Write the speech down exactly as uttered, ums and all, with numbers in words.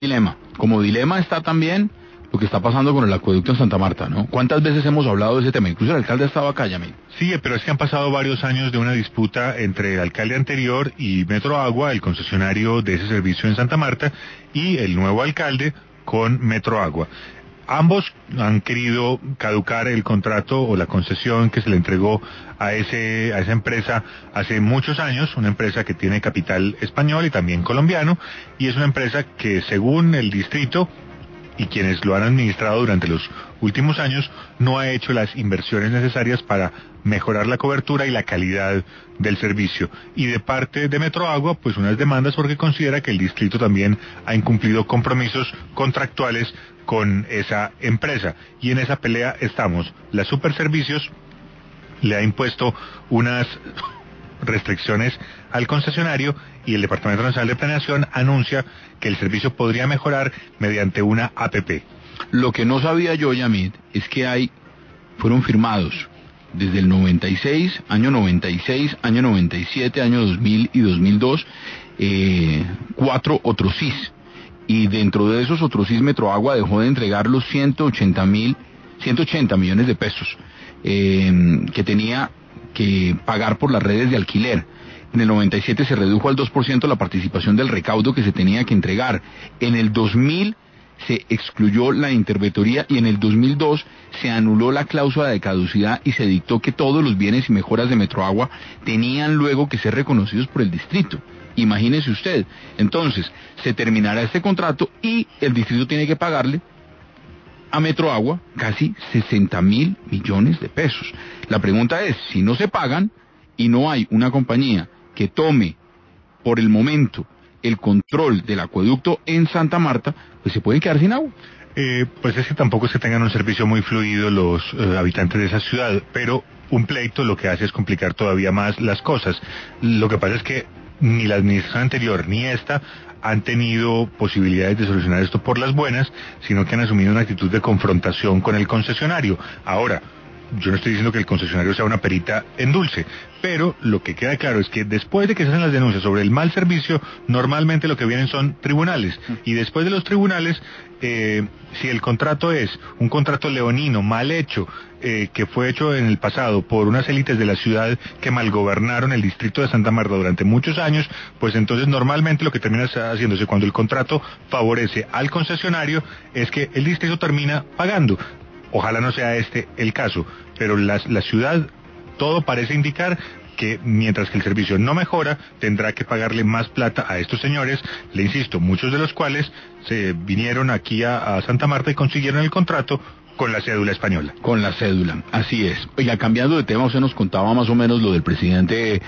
Dilema. Como dilema está también lo que está pasando con el acueducto en Santa Marta, ¿no? ¿Cuántas veces hemos hablado de ese tema? Incluso el alcalde ha estado acá, Yamil. Sí, pero es que han pasado varios años de una disputa entre el alcalde anterior y Metroagua, el concesionario de ese servicio en Santa Marta, y el nuevo alcalde con Metroagua. Ambos han querido caducar el contrato o la concesión que se le entregó a ese a esa empresa hace muchos años, una empresa que tiene capital español y también colombiano, y es una empresa que, según el distrito y quienes lo han administrado durante los últimos años, no ha hecho las inversiones necesarias para mejorar la cobertura y la calidad del servicio. Y de parte de Metroagua, pues unas demandas porque considera que el distrito también ha incumplido compromisos contractuales con esa empresa. Y en esa pelea estamos. La Superservicios le ha impuesto unas restricciones al concesionario y el Departamento Nacional de Planeación anuncia que el servicio podría mejorar mediante una A P P. Lo que no sabía yo, Yamid, es que hay, fueron firmados desde el noventa y seis, año noventa y seis, año noventa y siete, año dos mil y dos mil dos, eh, cuatro otros S I S. Y dentro de esos otros S I S, Metroagua dejó de entregar los ciento ochenta mil, ciento ochenta millones de pesos eh, que tenía que pagar por las redes de alquiler. En el noventa y siete se redujo al dos por ciento la participación del recaudo que se tenía que entregar. En el dos mil se excluyó la interventoría y en el dos mil dos se anuló la cláusula de caducidad y se dictó que todos los bienes y mejoras de Metroagua tenían luego que ser reconocidos por el distrito. Imagínese usted. Entonces, se terminará este contrato y el distrito tiene que pagarle a Metroagua casi sesenta mil millones de pesos. La pregunta es, si no se pagan y no hay una compañía que tome por el momento el control del acueducto en Santa Marta, pues se pueden quedar sin agua. Eh, pues es que tampoco es que tengan un servicio muy fluido los eh, habitantes de esa ciudad, pero un pleito lo que hace es complicar todavía más las cosas. Lo que pasa es que ni la administración anterior ni esta han tenido posibilidades de solucionar esto por las buenas, sino que han asumido una actitud de confrontación con el concesionario. Ahora, yo no estoy diciendo que el concesionario sea una perita en dulce, pero lo que queda claro es que después de que se hacen las denuncias sobre el mal servicio, normalmente lo que vienen son tribunales, y después de los tribunales, eh, si el contrato es un contrato leonino, mal hecho, eh, que fue hecho en el pasado por unas élites de la ciudad que malgobernaron el distrito de Santa Marta durante muchos años, pues entonces normalmente lo que termina haciéndose cuando el contrato favorece al concesionario es que el distrito termina pagando. Ojalá no sea este el caso, pero la, la ciudad, todo parece indicar que mientras que el servicio no mejora, tendrá que pagarle más plata a estos señores, le insisto, muchos de los cuales se vinieron aquí a, a Santa Marta y consiguieron el contrato con la cédula española. Con la cédula, así es. Oiga, cambiando de tema, usted nos contaba más o menos lo del presidente